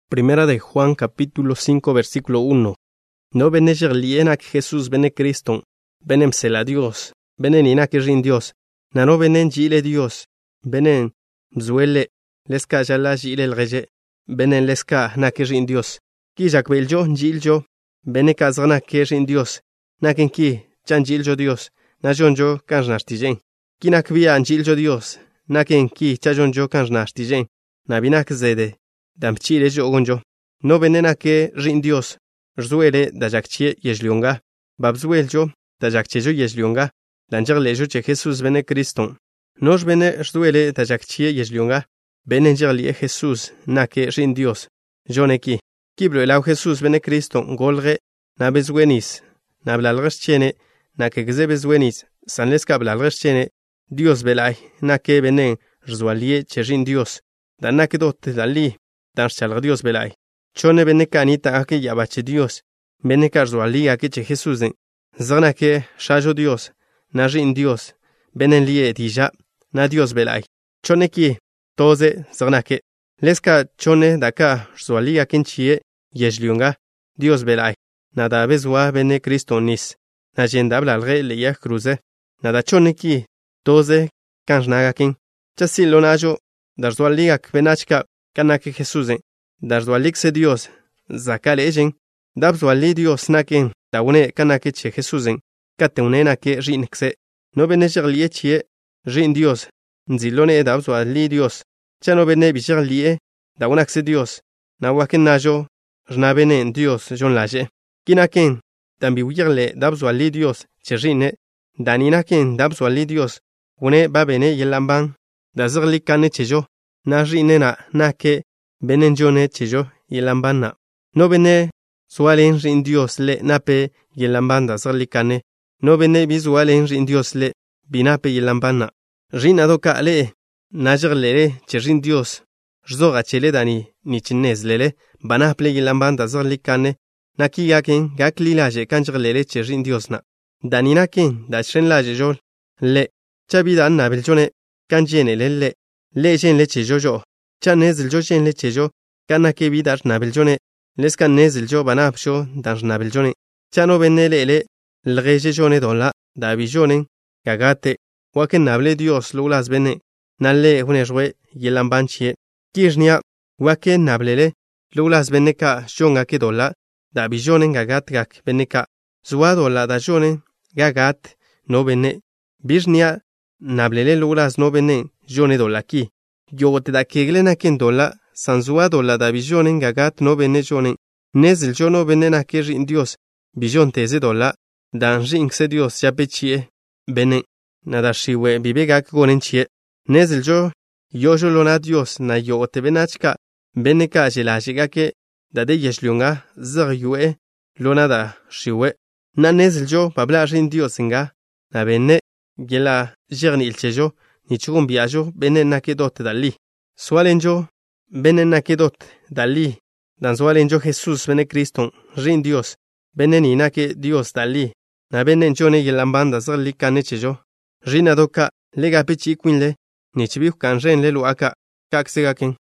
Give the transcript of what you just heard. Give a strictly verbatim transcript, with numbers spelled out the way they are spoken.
Primera de Juan capítulo cinco versículo uno. No benejer lienak Jesús bene Cristo, benem sela Dios, benen inak rin Dios, nano benen jile Dios, benen zuele, leska jala jile el reje, benen leska nak rin Dios, ki jak beljo jiljo, bene kazana ke rin Dios, naken ki chan jiljo Dios, na jonjo kan jnashtijen, ki nak via jiljo Dios, naken ki chajonjo kan jnashtijen, na binak zede. Damchile jogonjo. No venena ke rin Dios. Rzuele da jakchie yezlionga. Babzueljo da jakchejo yezlionga. Danjerlejo che Jesus bene Cristo. Nos bene rzuele da jakchie yezlionga. Benenjerlie Jesus na ke rin Dios. Joneki. Kiblo elau Jesus bene Cristo golre na bezwenis. Na blalrschene na ke gze bezwenis. Sanleska blalrschene. Dios belai na ke benen rzualie che rin Dios. Da na ke dot dali. Dan chalg Dios belai. Chone bene kanita ake yabache Dios. Bene karzuali ake che Jesusen. Zana ke shajo Dios. Na jin Dios. Benen lie dija. Na Dios belai. Chone ki toze zana ke. Leska chone daka rzuali ake chie yejliunga. Dios belai. Nada bezwa bene Cristo nis. Na jenda blalre le ya cruze. Nada chone ki toze kanjnaga kin. Chasil najo. Dar rzuali ak benachka. Kanake Jesusen, dar zualikse Dios, zakale ejen, dab zuali Dios naken, da une kanake che Jesusen, kate une nake rinxe, no bene jerlie chie, rin Dios, nzilone dab zuali Dios, cha no bene bijerlie, da unakse Dios, na waken najo, rna bene Dios jon laje, kinaken, dambi wirle dab zuali Dios, che rine, daninaken dab zuali Dios, une babene yelamban, da zerli kane chejo, na rine na na ke benen jone chejo yelambana no bene sualen rin Dios le nape yelambanda zerlikane no bene bizualen rin Dios le binape yelambana rin adoka le najerlere che rin Dios rzoga chele dani ni chinezlele banaple yelambanda zerlikane naki yaken gaklilaje kanjerlere che rin Dios na danina ken da shenlaje jol le chabidan na beljone kanjene le le jen le chejojo cha nezil jo jen le chejo kana ke bidar nabeljone leska nezil jo banapsho dar nabeljone cha no benele le lgeje jone dola da bijone kagate waken nable Dios lulas bene nalle hunejwe yelambanchie kirnia waken nablele lulas beneka shonga ke dola da bijone gagat gak beneka zwa dola da jone gagat no bene birnia nablele lulas no bene jone dola ki yo te da kegle na ken dola sanzua dola da bijonen gagat no bene jonen nezil jo no bene na ke rin Dios bijon teze dola dan ring se Dios ya pechie bene nada shiwe bibega gonen chie nezil jo yo jo lona Dios na yo te benachka bene ka jela jiga ke da de yeshlunga zer yue lona da shiwe na nezil jo babla rin Dios nga na bene gela jerni ilchejo ni chugun biajo bene nakedot dali. Sualenjo bene nakedot dali. Dan sualenjo Jesús bene Cristo rin Dios. Bene ni nake Dios dali. Na bene jone yelambanda zerli kanechejo. Rin adoka lega pechi quinle. Ni chibiu kan ren le luaka. Kak segaken.